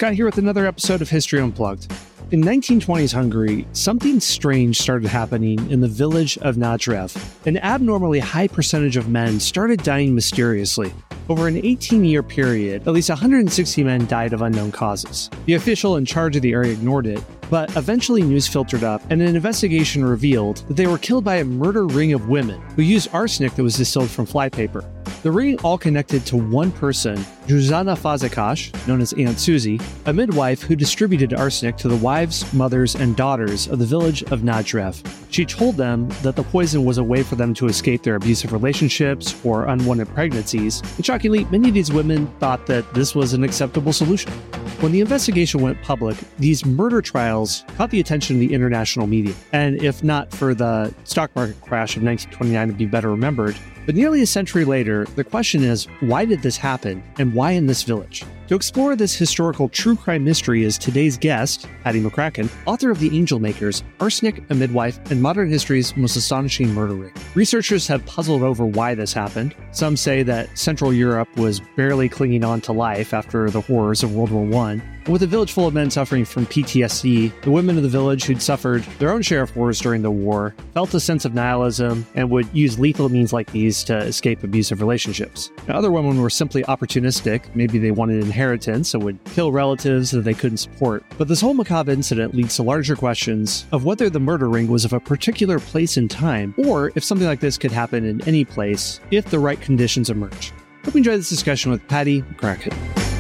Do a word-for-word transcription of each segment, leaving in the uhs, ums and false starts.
Scott here with another episode of History Unplugged. In nineteen twenties Hungary, something strange started happening in the village of Nadrev. An abnormally high percentage of men started dying mysteriously. Over an eighteen-year period, at least one hundred sixty men died of unknown causes. The official in charge of the area ignored it, but eventually news filtered up, and an investigation revealed that they were killed by a murder ring of women who used arsenic that was distilled from flypaper. The ring all connected to one person, Zuzana Fazekas, known as Aunt Susie, a midwife who distributed arsenic to the wives, mothers, and daughters of the village of Nadrev. She told them that the poison was a way for them to escape their abusive relationships or unwanted pregnancies, and shockingly, many of these women thought that this was an acceptable solution. When the investigation went public, these murder trials caught the attention of the international media, and if not for the stock market crash of nineteen twenty-nine to be better remembered, but nearly a century later, the question is, why did this happen, and why in this village? To explore this historical true crime mystery is today's guest, Patty McCracken, author of The Angel Makers, Arsenic, a Midwife, and Modern History's Most Astonishing Murder Ring. Researchers have puzzled over why this happened. Some say that Central Europe was barely clinging on to life after the horrors of World War One. And with a village full of men suffering from P T S D, the women of the village who'd suffered their own share of horrors during the war felt a sense of nihilism and would use lethal means like these to escape abusive relationships. Now, other women were simply opportunistic. Maybe they wanted inheritance and would kill relatives that they couldn't support. But this whole macabre incident leads to larger questions of whether the murder ring was of a particular place and time, or if something like this could happen in any place if the right conditions emerge. Hope you enjoy this discussion with Patty McCracken.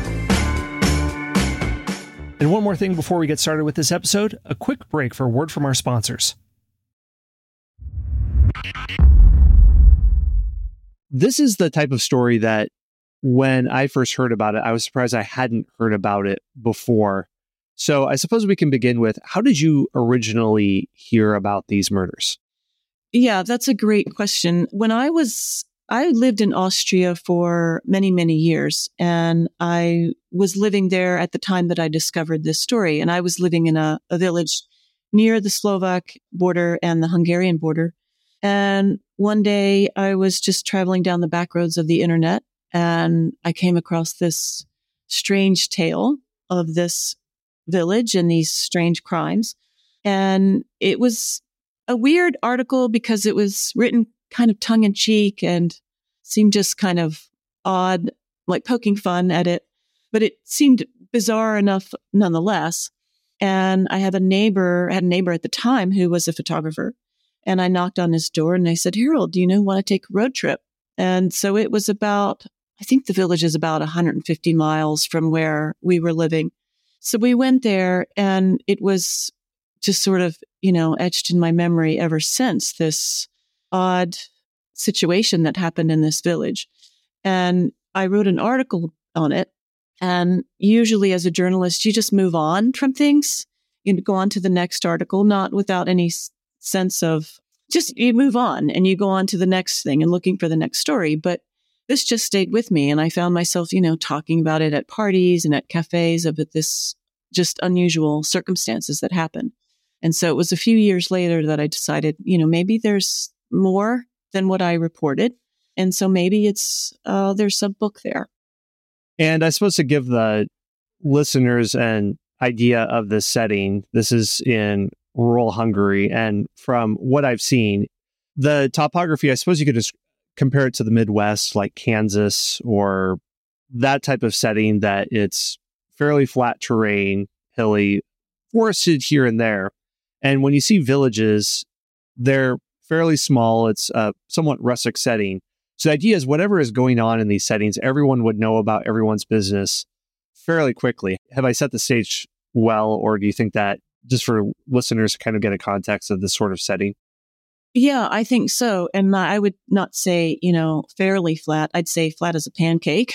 And one more thing before we get started with this episode, a quick break for a word from our sponsors. This is the type of story that when I first heard about it, I was surprised I hadn't heard about it before. So I suppose we can begin with, how did you originally hear about these murders? Yeah, that's a great question. When I was, I lived in Austria for many, many years, and I was living there at the time that I discovered this story. And I was living in a, a village near the Slovak border and the Hungarian border. And one day I was just traveling down the back roads of the internet, and I came across this strange tale of this village and these strange crimes. And it was a weird article because it was written kind of tongue in cheek and seemed just kind of odd, like poking fun at it. But it seemed bizarre enough nonetheless. And I have a neighbor, I had a neighbor at the time who was a photographer. And I knocked on his door and I said, Harold, do you know, want to take a road trip? And so it was about, I think the village is about one hundred fifty miles from where we were living. So we went there, and it was just sort of, you know, etched in my memory ever since, this odd situation that happened in this village. And I wrote an article on it. And usually as a journalist, you just move on from things. You go on to the next article, not without any sense of, just you move on and you go on to the next thing and looking for the next story. But this just stayed with me. And I found myself, you know, talking about it at parties and at cafes of this just unusual circumstances that happened. And so it was a few years later that I decided, you know, maybe there's more than what I reported. And so maybe it's, uh, there's some book there. And I suppose to give the listeners an idea of the setting, this is in rural Hungary. And from what I've seen, the topography, I suppose you could just compare it to the Midwest, like Kansas or that type of setting, that it's fairly flat terrain, hilly, forested here and there. And when you see villages, they're fairly small. It's a somewhat rustic setting. So the idea is whatever is going on in these settings, everyone would know about everyone's business fairly quickly. Have I set the stage well, or do you think that just for listeners to kind of get a context of this sort of setting? Yeah, I think so. And I would not say, you know, fairly flat. I'd say flat as a pancake.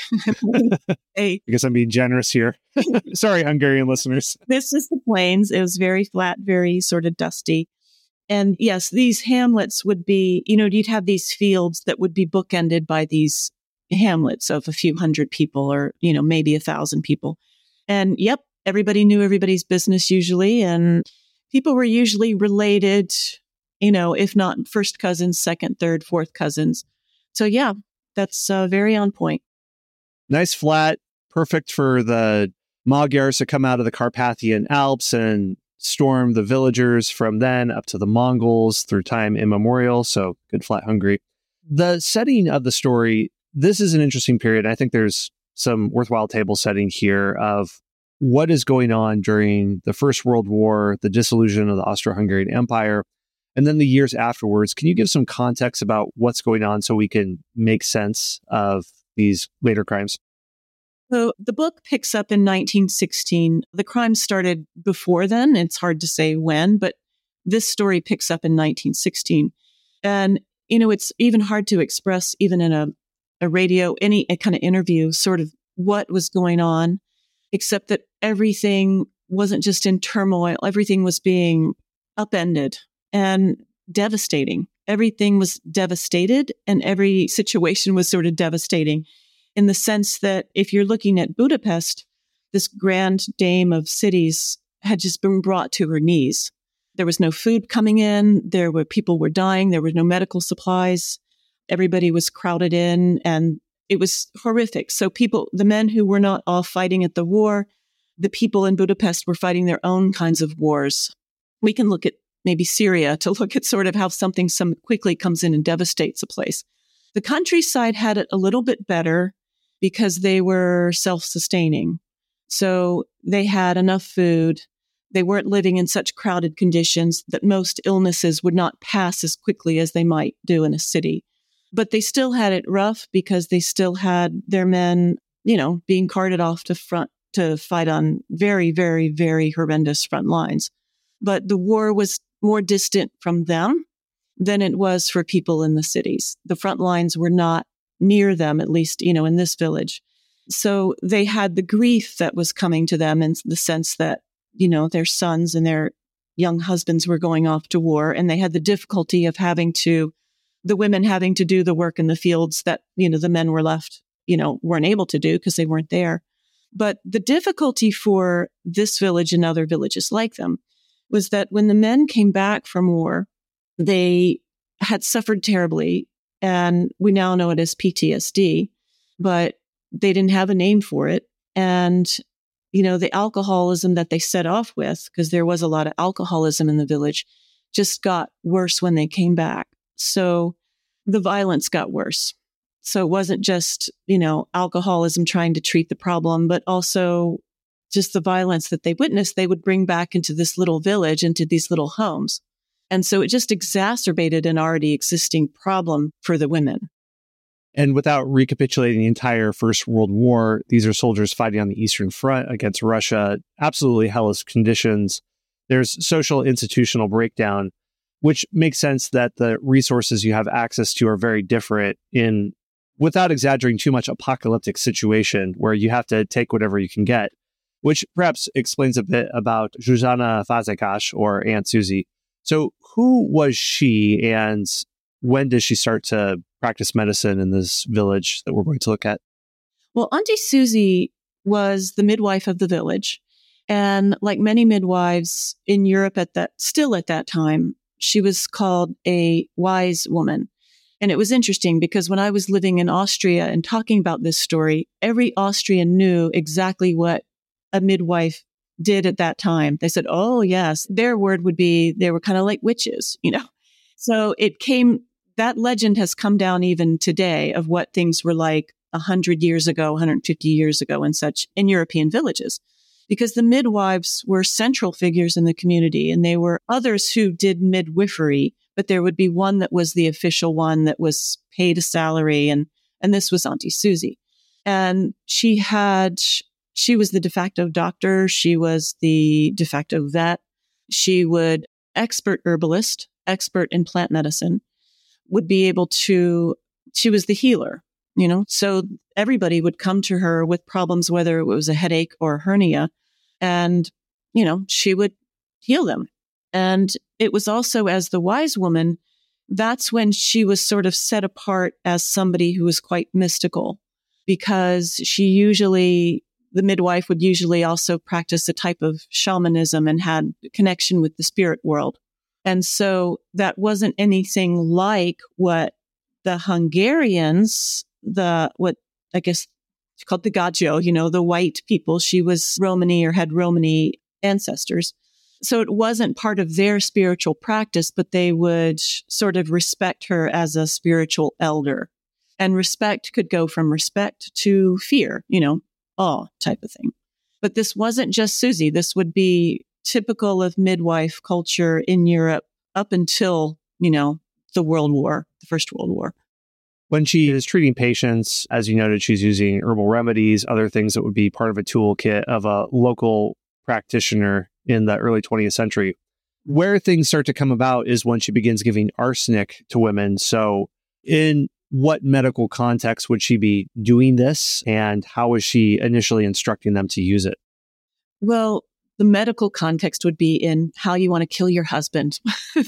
a, I guess I'm being generous here. Sorry, Hungarian listeners. This is the plains. It was very flat, very sort of dusty. And yes, these hamlets would be, you know, you'd have these fields that would be bookended by these hamlets of a few hundred people, or, you know, maybe a thousand people. And yep, everybody knew everybody's business usually. And people were usually related, you know, if not first cousins, second, third, fourth cousins. So yeah, that's uh, very on point. Nice flat, perfect for the Magyars had come out of the Carpathian Alps and stormed the villagers from then up to the Mongols through time immemorial. So good flat Hungary. The setting of the story, this is an interesting period. I think there's some worthwhile table setting here of what is going on during the First World War, the dissolution of the Austro-Hungarian Empire, and then the years afterwards. Can you give some context about what's going on so we can make sense of these later crimes? So the book picks up in nineteen sixteen. The crimes started before then. It's hard to say when, but this story picks up in nineteen sixteen. And, you know, it's even hard to express, even in a, a radio, any a kind of interview, sort of what was going on, except that everything wasn't just in turmoil. Everything was being upended and devastating. Everything was devastated, and every situation was sort of devastating in the sense that if you're looking at Budapest, this grand dame of cities had just been brought to her knees. There was no food coming in. There were people were dying. There were no medical supplies. Everybody was crowded in, and it was horrific. So people, the men who were not all fighting at the war, the people in Budapest were fighting their own kinds of wars. We can look at maybe Syria to look at sort of how something some quickly comes in and devastates a place. The countryside had it a little bit better because they were self-sustaining. So they had enough food. They weren't living in such crowded conditions that most illnesses would not pass as quickly as they might do in a city. But they still had it rough because they still had their men, you know, being carted off to front to fight on very, very, very horrendous front lines. But the war was more distant from them than it was for people in the cities. The front lines were not near them, at least, you know, in this village. So they had the grief that was coming to them in the sense that, you know, their sons and their young husbands were going off to war, and they had the difficulty of having to, the women having to do the work in the fields that, you know, the men were left, you know, weren't able to do because they weren't there. But the difficulty for this village and other villages like them was that when the men came back from war, they had suffered terribly. And we now know it as P T S D, but they didn't have a name for it. And, you know, the alcoholism that they set off with, because there was a lot of alcoholism in the village, just got worse when they came back. So the violence got worse. So it wasn't just, you know, alcoholism trying to treat the problem, but also just the violence that they witnessed, they would bring back into this little village, into these little homes. And so it just exacerbated an already existing problem for the women. And without recapitulating the entire First World War, these are soldiers fighting on the Eastern Front against Russia, absolutely hellish conditions. There's social institutional breakdown, which makes sense that the resources you have access to are very different in, without exaggerating too much, apocalyptic situation where you have to take whatever you can get, which perhaps explains a bit about Zsuzsanna Fazekas, or Aunt Susie. So who was she, and when did she start to practice medicine in this village that we're going to look at? Well, Auntie Susie was the midwife of the village. And like many midwives in Europe at that, still at that time, she was called a wise woman. And it was interesting because when I was living in Austria and talking about this story, every Austrian knew exactly what a midwife did at that time. They said, oh, yes, their word would be, they were kind of like witches, you know? So it came, that legend has come down even today of what things were like one hundred years ago, one hundred fifty years ago and such in European villages, because the midwives were central figures in the community, and they were others who did midwifery, but there would be one that was the official one that was paid a salary. And, and this was Auntie Susie. And she had, she was the de facto doctor. She was the de facto vet. She would, expert herbalist, expert in plant medicine, would be able to, she was the healer, you know, so everybody would come to her with problems, whether it was a headache or a hernia, and, you know, she would heal them. And it was also, as the wise woman, that's when she was sort of set apart as somebody who was quite mystical, because she usually, the midwife would usually also practice a type of shamanism and had a connection with the spirit world. And so that wasn't anything like what the Hungarians, the, what I guess called the Gaggio, you know, the white people. She was Romani or had Romani ancestors. So it wasn't part of their spiritual practice, but they would sort of respect her as a spiritual elder. And respect could go from respect to fear, you know, awe type of thing. But this wasn't just Susie. This would be typical of midwife culture in Europe up until, you know, the World War, the First World War. When she is treating patients, as you noted, she's using herbal remedies, other things that would be part of a toolkit of a local practitioner in the early twentieth century. Where things start to come about is when she begins giving arsenic to women. So in what medical context would she be doing this, and how was she initially instructing them to use it? Well, the medical context would be in how you want to kill your husband.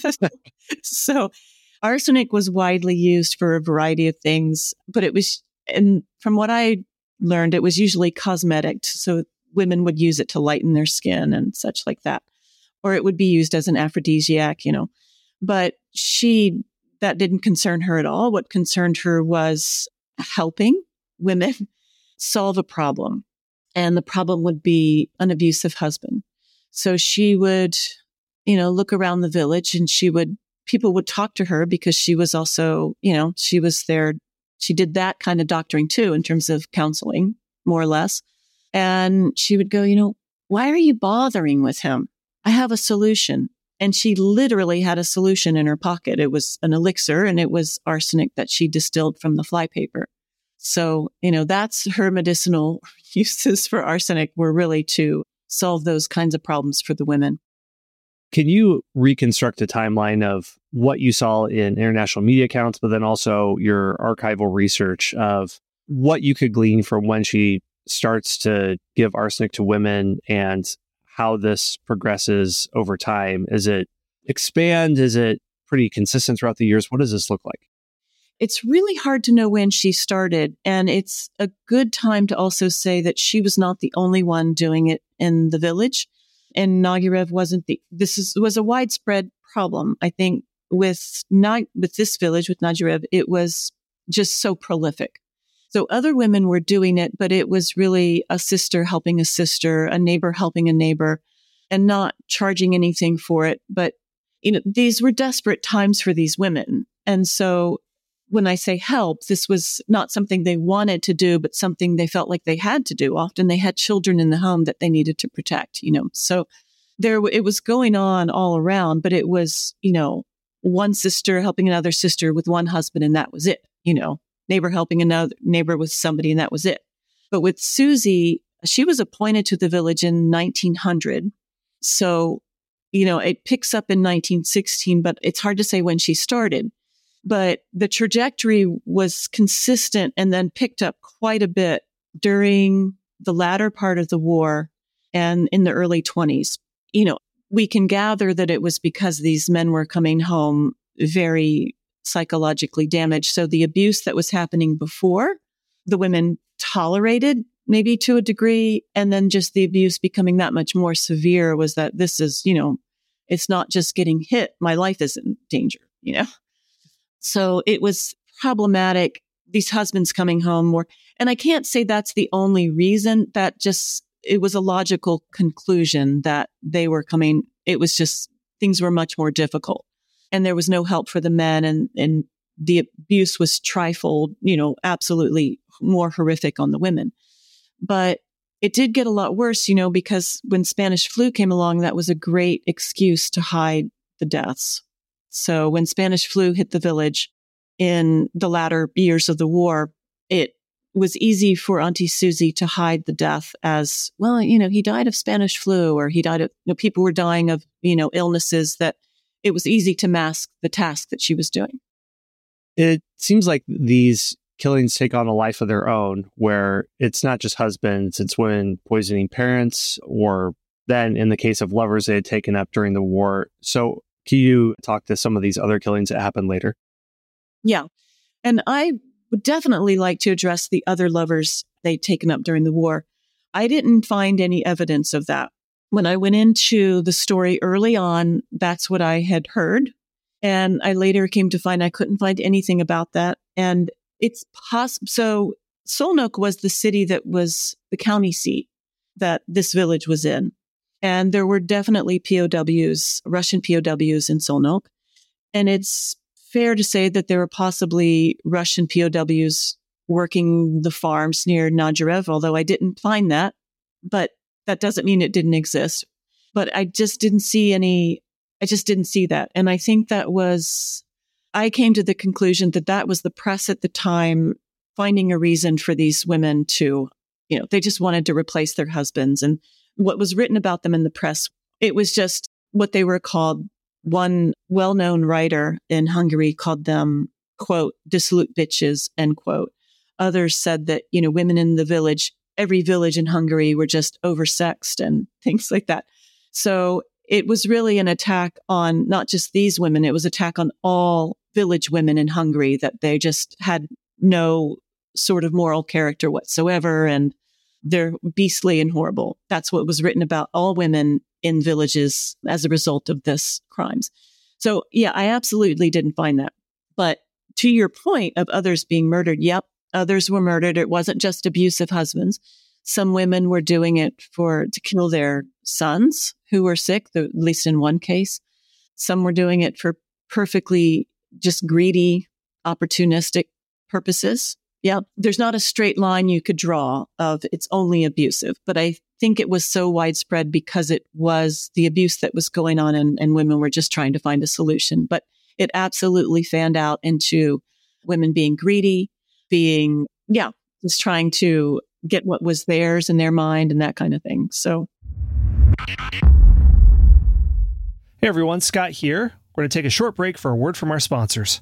So arsenic was widely used for a variety of things, but it was, and from what I learned, it was usually cosmetic. So women would use it to lighten their skin and such like that. Or it would be used as an aphrodisiac, you know. But she, that didn't concern her at all. What concerned her was helping women solve a problem. And the problem would be an abusive husband. So she would, you know, look around the village and she would, people would talk to her because she was also, you know, she was there. She did that kind of doctoring too, in terms of counseling, more or less. And she would go, you know, why are you bothering with him? I have a solution. And she literally had a solution in her pocket. It was an elixir, and it was arsenic that she distilled from the flypaper. So, you know, that's her medicinal uses for arsenic were really to solve those kinds of problems for the women. Can you reconstruct a timeline of what you saw in international media accounts, but then also your archival research of what you could glean from when she starts to give arsenic to women and how this progresses over time? Is it expand? Is it pretty consistent throughout the years? What does this look like? It's really hard to know when she started. And it's a good time to also say that she was not the only one doing it in the village. And Nogarev wasn't the, this is, was a widespread problem. I think with not, with this village, with Nogarev, it was just so prolific. So other women were doing it, but it was really a sister helping a sister, a neighbor helping a neighbor, and not charging anything for it. But, you know, these were desperate times for these women. And so when I say help, this was not something they wanted to do, but something they felt like they had to do. Often they had children in the home that they needed to protect, you know. So there, it was going on all around, but it was, you know, one sister helping another sister with one husband, and that was it, you know. Neighbor helping another neighbor with somebody, and that was it. But with Susie, she was appointed to the village in nineteen hundred. So, you know, it picks up in nineteen sixteen, but it's hard to say when she started. But the trajectory was consistent and then picked up quite a bit during the latter part of the war and in the early twenties. You know, we can gather that it was because these men were coming home very psychologically damaged. So the abuse that was happening before, the women tolerated maybe to a degree, and then just the abuse becoming that much more severe was that this is, you know, it's not just getting hit. My life is in danger, you know? So it was problematic. These husbands coming home more, and I can't say that's the only reason. That just, it was a logical conclusion that they were coming. It was just, things were much more difficult. And there was no help for the men, and, and the abuse was trifold, you know, absolutely more horrific on the women. But it did get a lot worse, you know, because when Spanish flu came along, that was a great excuse to hide the deaths. So when Spanish flu hit the village in the latter years of the war, it was easy for Auntie Susie to hide the death as, well, you know, he died of Spanish flu, or he died of, you know, people were dying of, you know, illnesses that it was easy to mask the task that she was doing. It seems like these killings take on a life of their own, where it's not just husbands, it's women poisoning parents, or then in the case of lovers they had taken up during the war. So can you talk to some of these other killings that happened later? Yeah. And I would definitely like to address the other lovers they'd taken up during the war. I didn't find any evidence of that. When I went into the story early on, that's what I had heard. And I later came to find I couldn't find anything about that. And it's possible. So Szolnok was the city that was the county seat that this village was in. And there were definitely P O Ws, Russian P O Ws in Szolnok. And it's fair to say that there were possibly Russian P O Ws working the farms near Nadjirov, although I didn't find that. But that doesn't mean it didn't exist. But I just didn't see any, I just didn't see that. And I think that was, I came to the conclusion that that was the press at the time finding a reason for these women to, you know, they just wanted to replace their husbands. And what was written about them in the press, it was just what they were called. One well-known writer in Hungary called them, quote, dissolute bitches, end quote. Others said that, you know, women in the village, every village in Hungary were just oversexed and things like that. So it was really an attack on not just these women, it was an attack on all village women in Hungary, that they just had no sort of moral character whatsoever, and they're beastly and horrible. That's what was written about all women in villages as a result of this crimes. So yeah, I absolutely didn't find that. But to your point of others being murdered, yep, others were murdered. It wasn't just abusive husbands. Some women were doing it for to kill their sons who were sick, at least in one case. Some were doing it for perfectly just greedy, opportunistic purposes. Yeah, there's not a straight line you could draw of it's only abusive, but I think it was so widespread because it was the abuse that was going on, and, and women were just trying to find a solution. But it absolutely fanned out into women being greedy, being, yeah, just trying to get what was theirs in their mind and that kind of thing. So. Hey everyone, Scott here. We're going to take a short break for a word from our sponsors.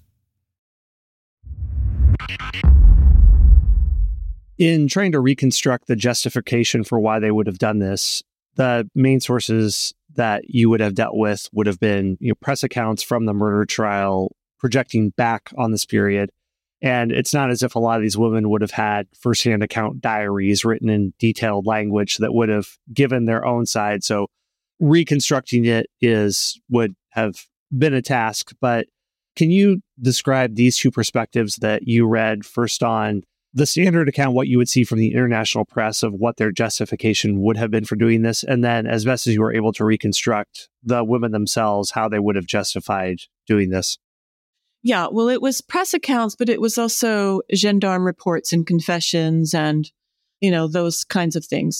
In trying to reconstruct the justification for why they would have done this, the main sources that you would have dealt with would have been, you know, press accounts from the murder trial projecting back on this period. And it's not as if a lot of these women would have had firsthand account diaries written in detailed language that would have given their own side. So reconstructing it is would have been a task. But can you describe these two perspectives that you read, first on the standard account, what you would see from the international press of what their justification would have been for doing this, and then as best as you were able to reconstruct the women themselves, how they would have justified doing this? Yeah, well, it was press accounts, but it was also gendarme reports and confessions and, you know, those kinds of things.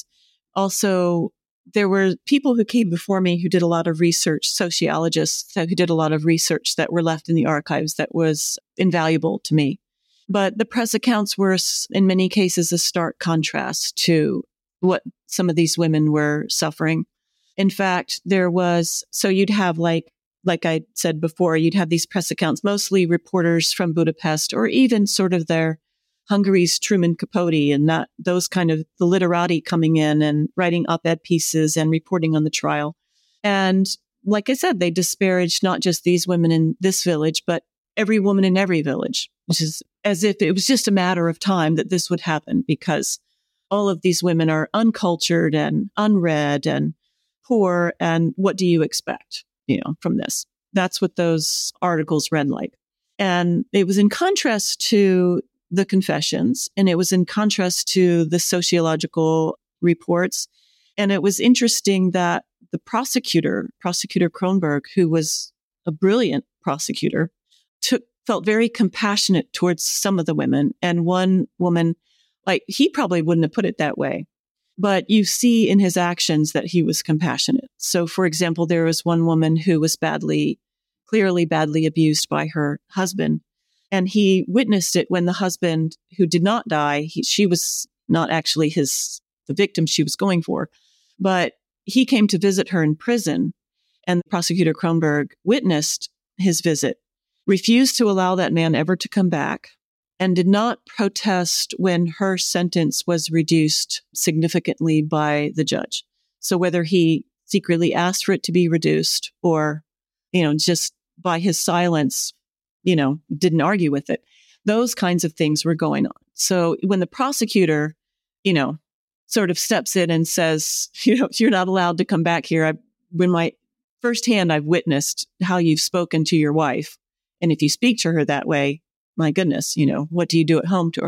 Also, there were people who came before me who did a lot of research, sociologists who did a lot of research that were left in the archives that was invaluable to me. But the press accounts were, in many cases, a stark contrast to what some of these women were suffering. In fact, there was, so you'd have like, like I said before, you'd have these press accounts, mostly reporters from Budapest, or even sort of their Hungary's Truman Capote and that those kind of the literati coming in and writing op-ed pieces and reporting on the trial. And like I said, they disparaged not just these women in this village, but every woman in every village, which is as if it was just a matter of time that this would happen, because all of these women are uncultured and unread and poor. And what do you expect, you know, from this? That's what those articles read like. And it was in contrast to the confessions, and it was in contrast to the sociological reports. And it was interesting that the prosecutor, Prosecutor Kronberg, who was a brilliant prosecutor, took felt very compassionate towards some of the women. And one woman, like, he probably wouldn't have put it that way, but you see in his actions that he was compassionate. So, for example, there was one woman who was badly, clearly badly abused by her husband. And he witnessed it when the husband, who did not die, he, she was not actually his, the victim she was going for, but he came to visit her in prison. And Prosecutor Kronberg witnessed his visit, refused to allow that man ever to come back, and did not protest when her sentence was reduced significantly by the judge. So whether he secretly asked for it to be reduced or, you know, just by his silence, you know, didn't argue with it. Those kinds of things were going on. So when the prosecutor, you know, sort of steps in and says, you know, you're not allowed to come back here. I, when my firsthand, I've witnessed how you've spoken to your wife. And if you speak to her that way, my goodness, you know, what do you do at home to her?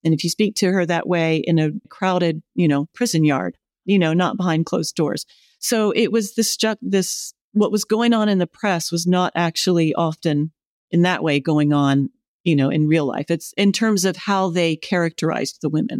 And if you speak to her that way in a crowded, you know, prison yard, you know, not behind closed doors. So it was this, ju- this, what was going on in the press was not actually often in that way going on, you know, in real life. It's in terms of how they characterized the women.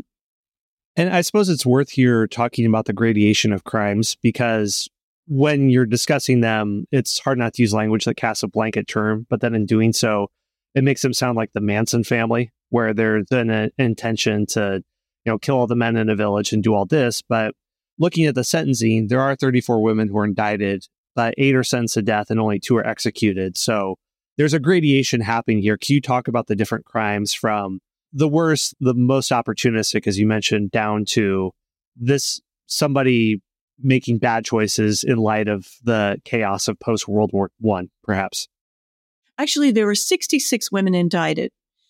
And I suppose it's worth here talking about the gradation of crimes, because when you're discussing them, it's hard not to use language that casts a blanket term, but then in doing so, it makes them sound like the Manson family, where there's an intention to, you know, kill all the men in a village and do all this. But looking at the sentencing, there are thirty-four women who are indicted, but eight are sentenced to death and only two are executed. So there's a gradation happening here. Can you talk about the different crimes from the worst, the most opportunistic, as you mentioned, down to this somebody making bad choices in light of the chaos of post-World War One, perhaps? Actually, there were sixty-six women indicted,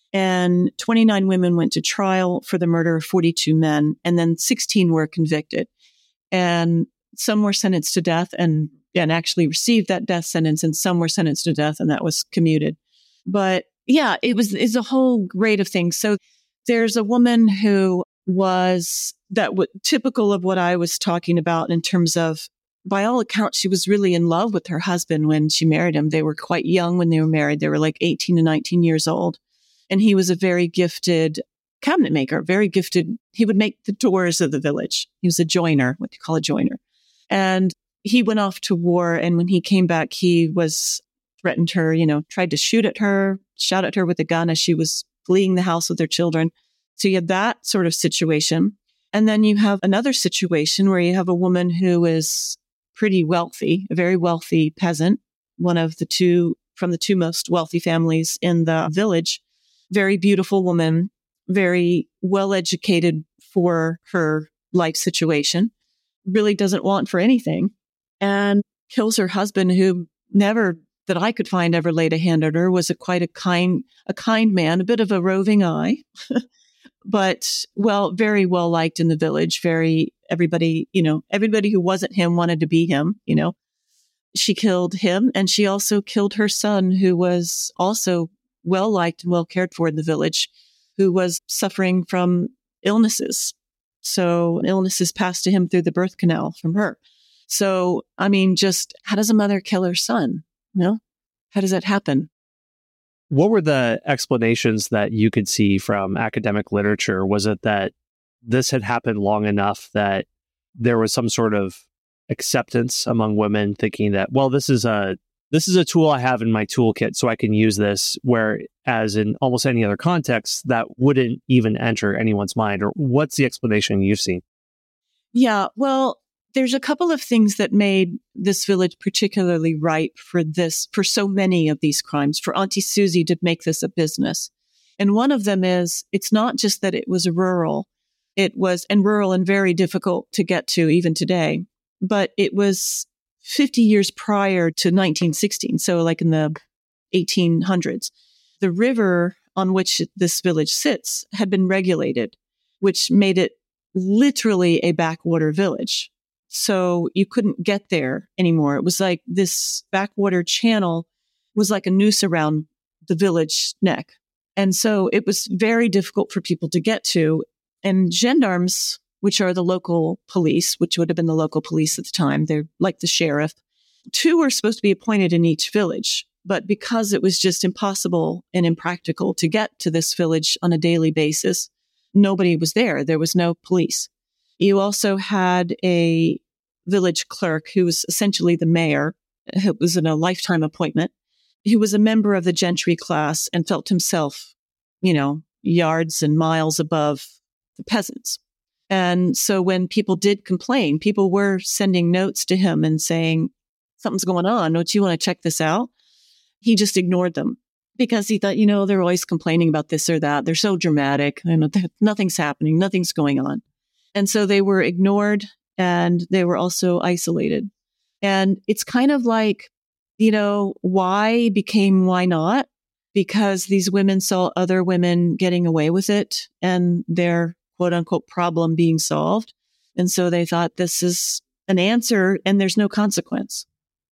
and twenty-nine women went to trial for the murder of forty-two men, and then sixteen were convicted. And some were sentenced to death and, and actually received that death sentence, and some were sentenced to death, and that was commuted. But yeah, it was it's a whole grade of things. So there's a woman who was that w- typical of what I was talking about in terms of, by all accounts, she was really in love with her husband when she married him. They were quite young when they were married. They were like eighteen to nineteen years old. And he was a very gifted cabinet maker, very gifted. He would make the doors of the village. He was a joiner, what you call a joiner. And he went off to war. And when he came back, he was threatened her, you know, tried to shoot at her, shot at her with a gun as she was fleeing the house with their children. So you have that sort of situation. And then you have another situation where you have a woman who is pretty wealthy, a very wealthy peasant, one of the two from the two most wealthy families in the village, very beautiful woman, very well educated for her life situation, really doesn't want for anything, and kills her husband, who never, that I could find, ever laid a hand on her, was a quite a kind, a kind man, a bit of a roving eye, but well, very well liked in the village. Very, everybody, you know, everybody who wasn't him wanted to be him, you know. She killed him, and she also killed her son, who was also well liked and well cared for in the village, who was suffering from illnesses. So illnesses passed to him through the birth canal from her. So, I mean, just how does a mother kill her son? You know, how does that happen? What were the explanations that you could see from academic literature? Was it that this had happened long enough that there was some sort of acceptance among women thinking that, well, this is a this is a tool I have in my toolkit, so I can use this, whereas in almost any other context, that wouldn't even enter anyone's mind? Or what's the explanation you've seen? Yeah, well, there's a couple of things that made this village particularly ripe for this, for so many of these crimes, for Auntie Susie to make this a business. And one of them is, it's not just that it was rural, it was, and rural and very difficult to get to even today, but it was fifty years prior to nineteen sixteen. So like in the eighteen hundreds, the river on which this village sits had been regulated, which made it literally a backwater village. So you couldn't get there anymore. It was like this backwater channel was like a noose around the village neck. And so it was very difficult for people to get to. And gendarmes, which are the local police, which would have been the local police at the time, they're like the sheriff, two were supposed to be appointed in each village. But because it was just impossible and impractical to get to this village on a daily basis, nobody was there. There was no police. You also had a village clerk who was essentially the mayor. It was in a lifetime appointment. He was a member of the gentry class and felt himself, you know, yards and miles above the peasants. And so when people did complain, people were sending notes to him and saying, something's going on. Don't you want to check this out? He just ignored them because he thought, you know, they're always complaining about this or that. They're so dramatic. You know, nothing's happening. Nothing's going on. And so they were ignored and they were also isolated. And it's kind of like, you know, why became why not? Because these women saw other women getting away with it and their quote unquote problem being solved. And so they thought this is an answer and there's no consequence.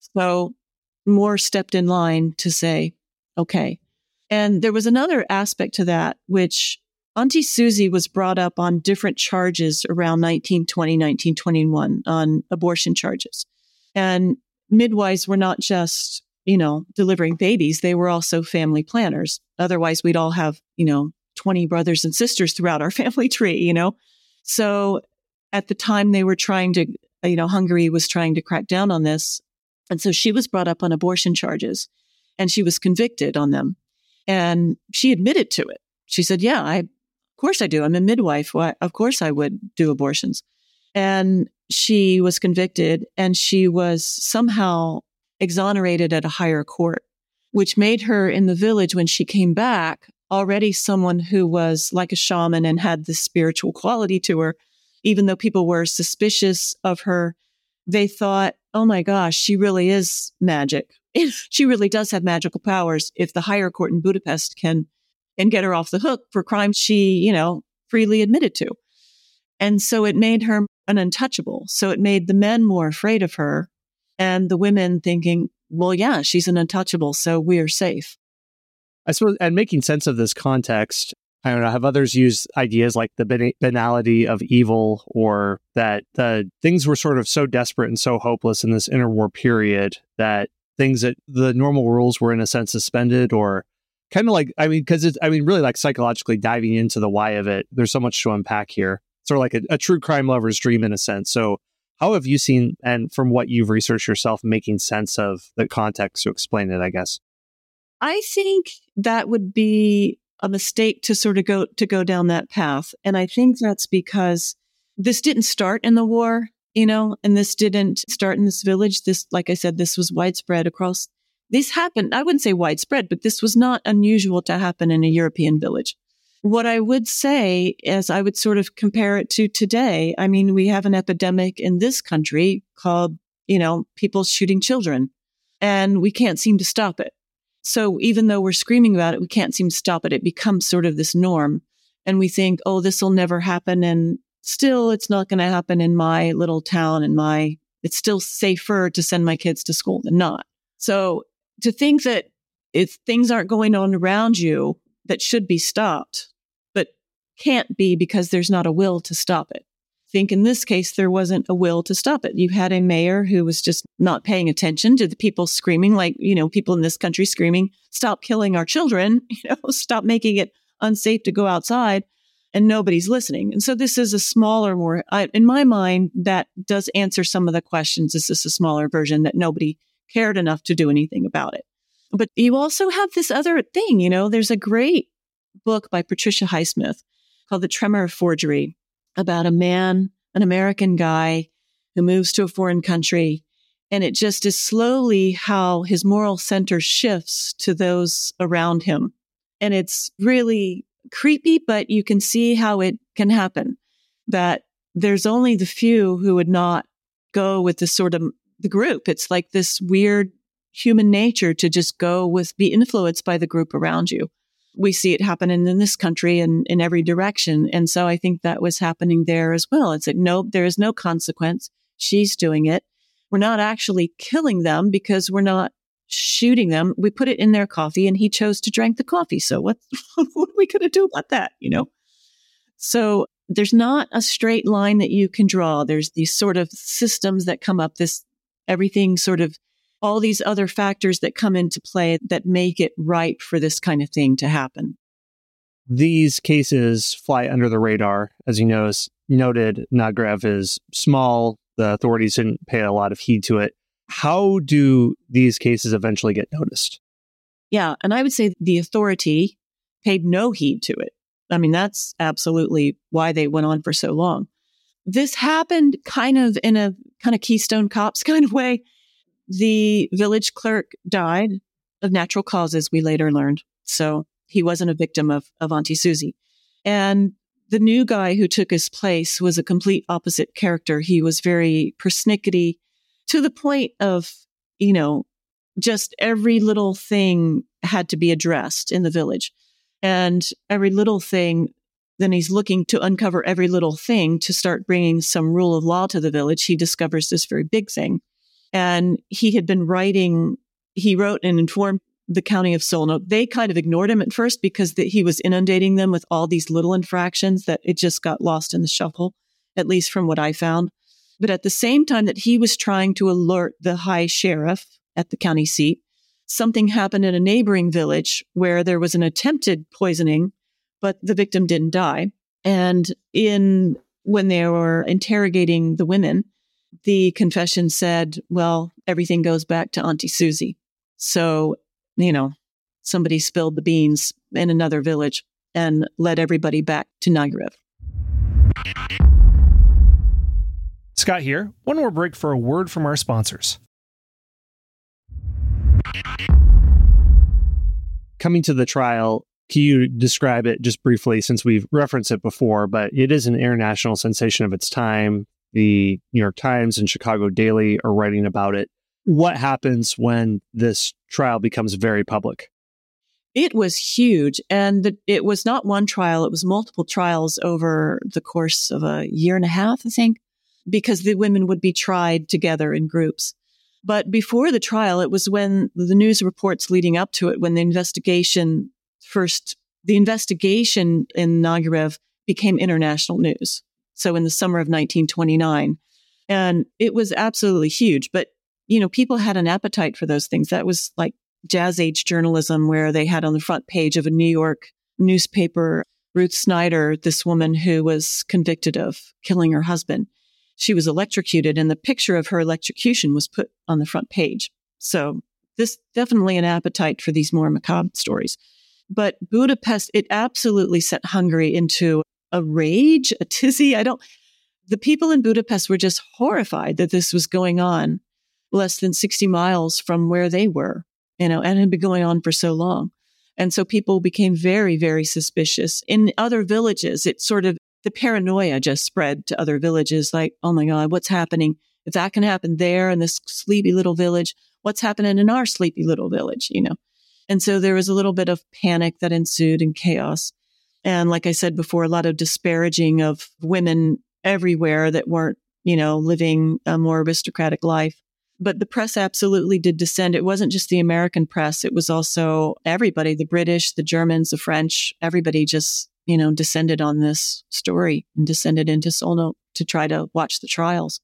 So more stepped in line to say, okay. And there was another aspect to that, which Auntie Susie was brought up on different charges around nineteen twenty, nineteen twenty-one on abortion charges. And midwives were not just, you know, delivering babies. They were also family planners. Otherwise, we'd all have, you know, twenty brothers and sisters throughout our family tree, you know? So at the time they were trying to, you know, Hungary was trying to crack down on this. And so she was brought up on abortion charges and she was convicted on them. And she admitted to it. She said, yeah, I, of course I do. I'm a midwife. Well, of course I would do abortions. And she was convicted and she was somehow exonerated at a higher court, which made her in the village when she came back already someone who was like a shaman and had this spiritual quality to her. Even though people were suspicious of her, they thought, oh my gosh, she really is magic. She really does have magical powers if the higher court in Budapest can, can get her off the hook for crimes she, you know, freely admitted to. And so it made her an untouchable. So it made the men more afraid of her and the women thinking, well, yeah, she's an untouchable, so we're safe. I suppose, and making sense of this context, I don't know, have others used ideas like the ban- banality of evil, or that the things were sort of so desperate and so hopeless in this interwar period that things that the normal rules were in a sense suspended, or kind of like, I mean, because it's, I mean, really like psychologically diving into the why of it. There's so much to unpack here. Sort of like a, a true crime lover's dream in a sense. So how have you seen, and from what you've researched yourself, making sense of the context to explain it, I guess? I think that would be a mistake to sort of go to go down that path. And I think that's because this didn't start in the war, you know, and this didn't start in this village. This, like I said, this was widespread across. This happened, I wouldn't say widespread, but this was not unusual to happen in a European village. What I would say is I would sort of compare it to today. I mean, we have an epidemic in this country called, you know, people shooting children, and we can't seem to stop it. So even though we're screaming about it, we can't seem to stop it. It becomes sort of this norm. And we think, oh, this will never happen. And still, it's not going to happen in my little town. And my, it's still safer to send my kids to school than not. So to think that if things aren't going on around you that should be stopped, but can't be because there's not a will to stop it. I think in this case, there wasn't a will to stop it. You had a mayor who was just not paying attention to the people screaming, like, you know, people in this country screaming, stop killing our children, you know, stop making it unsafe to go outside, and nobody's listening. And so this is a smaller, more, I, in my mind, that does answer some of the questions. This is a smaller version that nobody cared enough to do anything about it. But you also have this other thing, you know, there's a great book by Patricia Highsmith called The Tremor of Forgery, about a man, an American guy who moves to a foreign country. And it just is slowly how his moral center shifts to those around him. And it's really creepy, but you can see how it can happen, that there's only the few who would not go with the sort of the group. It's like this weird human nature to just go with, be influenced by the group around you. We see it happening in this country and in every direction. And so I think that was happening there as well. It's like, no, there is no consequence. She's doing it. We're not actually killing them because we're not shooting them. We put it in their coffee and he chose to drink the coffee. So what, what are we going to do about that? You know? So there's not a straight line that you can draw. There's these sort of systems that come up, this everything sort of all these other factors that come into play that make it ripe for this kind of thing to happen. These cases fly under the radar. As you know, noted, Nagrav is small. The authorities didn't pay a lot of heed to it. How do these cases eventually get noticed? Yeah, and I would say the authority paid no heed to it. I mean, that's absolutely why they went on for so long. This happened kind of in a kind of Keystone Cops kind of way. The village clerk died of natural causes, we later learned. So he wasn't a victim of, of Auntie Susie. And the new guy who took his place was a complete opposite character. He was very persnickety to the point of, you know, just every little thing had to be addressed in the village. And every little thing, then he's looking to uncover every little thing to start bringing some rule of law to the village. He discovers this very big thing. And he had been writing, he wrote and informed the county of Solno. They kind of ignored him at first because the, he was inundating them with all these little infractions that it just got lost in the shuffle, at least from what I found. But at the same time that he was trying to alert the high sheriff at the county seat, something happened in a neighboring village where there was an attempted poisoning, but the victim didn't die. And in when they were interrogating the women, the confession said, well, everything goes back to Auntie Susie. So, you know, somebody spilled the beans in another village and led everybody back to Nagyrev. Scott here. One more break for a word from our sponsors. Coming to the trial, can you describe it just briefly, since we've referenced it before, but it is an international sensation of its time. The New York Times and Chicago Daily are writing about it. What happens when this trial becomes very public? It was huge. And the, it was not one trial. It was multiple trials over the course of a year and a half, I think, because the women would be tried together in groups. But before the trial, it was when the news reports leading up to it, when the investigation first, the investigation in Nagyrev became international news. So in the summer of nineteen twenty-nine. And it was absolutely huge. But, you know, people had an appetite for those things. That was like jazz age journalism, where they had on the front page of a New York newspaper, Ruth Snyder, this woman who was convicted of killing her husband. She was electrocuted, and the picture of her electrocution was put on the front page. So this definitely an appetite for these more macabre stories. But Budapest, it absolutely sent Hungary into a rage, a tizzy. I don't, the people in Budapest were just horrified that this was going on less than sixty miles from where they were, you know, and it had been going on for so long. And so people became very, very suspicious. In other villages, it sort of, the paranoia just spread to other villages, like, oh my God, what's happening? If that can happen there in this sleepy little village, what's happening in our sleepy little village, you know? And so there was a little bit of panic that ensued and chaos. And like I said before, a lot of disparaging of women everywhere that weren't, you know, living a more aristocratic life. But the press absolutely did descend. It wasn't just the American press. It was also everybody, the British, the Germans, the French, everybody just, you know, descended on this story and descended into Solno to try to watch the trials.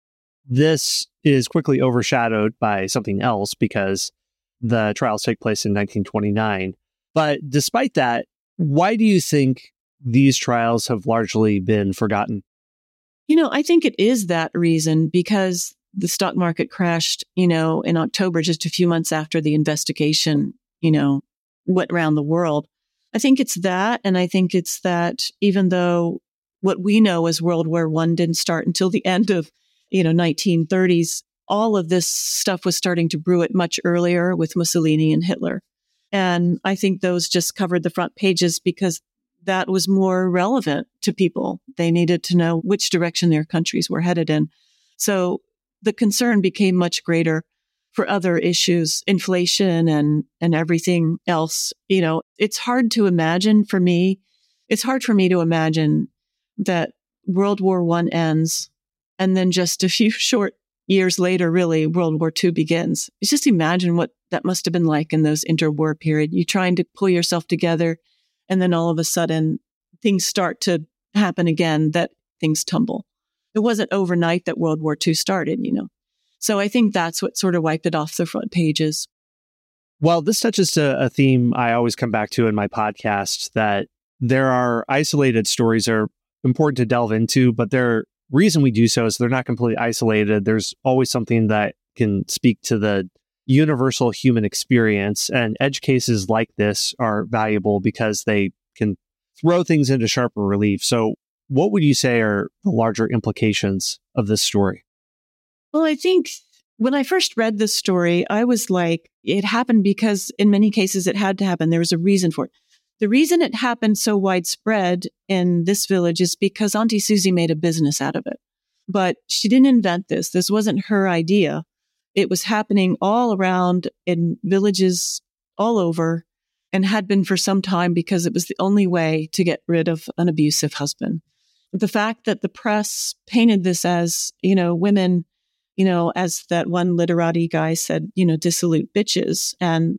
This is quickly overshadowed by something else because the trials take place in nineteen twenty-nine. But despite that, why do you think these trials have largely been forgotten? You know, I think it is that reason, because the stock market crashed, you know, in October, just a few months after the investigation, you know, went around the world. I think it's that. And I think it's that even though what we know as World War One didn't start until the end of, you know, nineteen thirties, all of this stuff was starting to brew it much earlier with Mussolini and Hitler. And I think those just covered the front pages because that was more relevant to people. They needed to know which direction their countries were headed in. So the concern became much greater for other issues, inflation and, and everything else. You know, it's hard to imagine for me. It's hard for me to imagine that World War One ends and then just a few short years later, really, World War Two begins. You just imagine what that must have been like in those interwar period. You're trying to pull yourself together, and then all of a sudden, things start to happen again, that things tumble. It wasn't overnight that World War Two started, you know. So I think that's what sort of wiped it off the front pages. Well, this touches to a theme I always come back to in my podcast, that there are isolated stories that are important to delve into, but their reason we do so is they're not completely isolated. There's always something that can speak to the universal human experience. And edge cases like this are valuable because they can throw things into sharper relief. So what would you say are the larger implications of this story? Well, I think when I first read this story, I was like, it happened because in many cases it had to happen. There was a reason for it. The reason it happened so widespread in this village is because Auntie Susie made a business out of it. But she didn't invent this. This wasn't her idea. It was happening all around in villages all over and had been for some time because it was the only way to get rid of an abusive husband. The fact that the press painted this as, you know, women, you know, as that one literati guy said, you know, dissolute bitches. And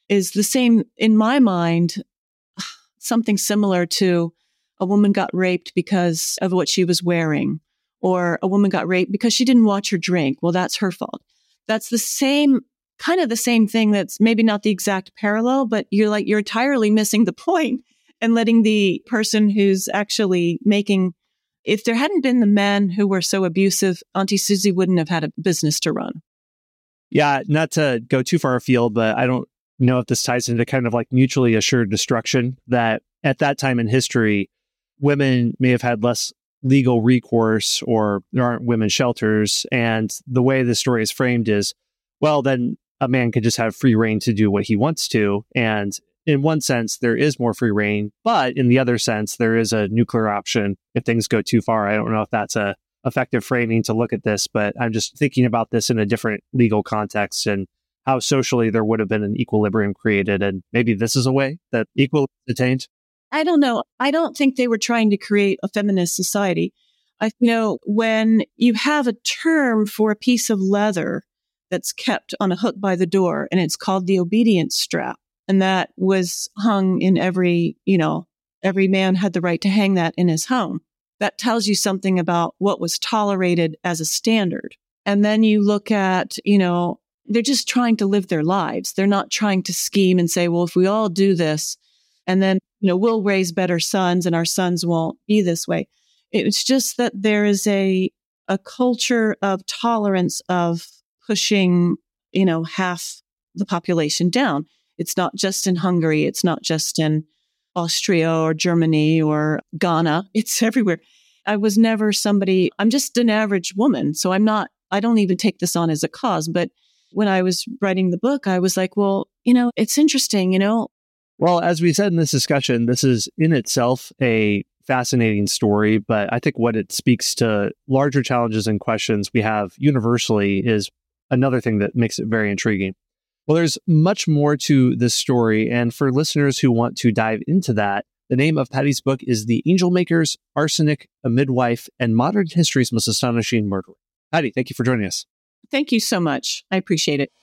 is the same, in my mind, something similar to a woman got raped because of what she was wearing, or a woman got raped because she didn't watch her drink. Well, that's her fault. That's the same, kind of the same thing. That's maybe not the exact parallel, but you're like, you're entirely missing the point and letting the person who's actually making, if there hadn't been the men who were so abusive, Auntie Susie wouldn't have had a business to run. Yeah, not to go too far afield, but I don't know if this ties into kind of like mutually assured destruction, that at that time in history, women may have had less legal recourse, or there aren't women's shelters. And the way the story is framed is, well, then a man could just have free reign to do what he wants to. And in one sense, there is more free reign, but in the other sense, there is a nuclear option if things go too far. I don't know if that's a effective framing to look at this, but I'm just thinking about this in a different legal context and how socially there would have been an equilibrium created. And maybe this is a way that equilibrium is attained. I don't know. I don't think they were trying to create a feminist society. I you know when you have a term for a piece of leather that's kept on a hook by the door, and it's called the obedience strap, and that was hung in every, you know, every man had the right to hang that in his home. That tells you something about what was tolerated as a standard. And then you look at, you know, they're just trying to live their lives. They're not trying to scheme and say, well, if we all do this, and then, you know, we'll raise better sons and our sons won't be this way. It's just that there is a a culture of tolerance of pushing, you know, half the population down. It's not just in Hungary. It's not just in Austria or Germany or Ghana. It's everywhere. I was never somebody, I'm just an average woman. So I'm not, I don't even take this on as a cause. But when I was writing the book, I was like, well, you know, it's interesting, you know. Well, as we said in this discussion, this is in itself a fascinating story, but I think what it speaks to larger challenges and questions we have universally is another thing that makes it very intriguing. Well, there's much more to this story, and for listeners who want to dive into that, the name of Patty's book is The Angel Makers, Arsenic, a Midwife, and Modern History's Most Astonishing Murderer. Patty, thank you for joining us. Thank you so much. I appreciate it.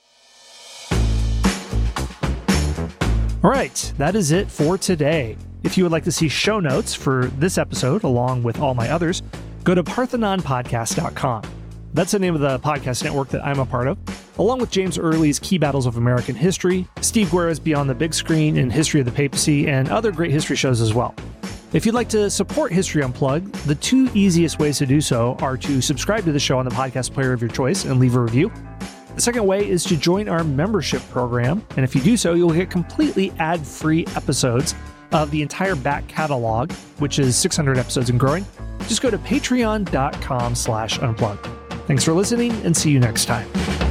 All right, that is it for today. If you would like to see show notes for this episode, along with all my others, go to parthenon podcast dot com. That's the name of the podcast network that I'm a part of, along with James Early's Key Battles of American History, Steve Guerra's Beyond the Big Screen and History of the Papacy, and other great history shows as well. If you'd like to support History Unplugged, the two easiest ways to do so are to subscribe to the show on the podcast player of your choice and leave a review. The second way is to join our membership program, and if you do so, you'll get completely ad-free episodes of the entire back catalog, which is six hundred episodes and growing. Just go to patreon dot com slash unplugged. Thanks for listening, and see you next time.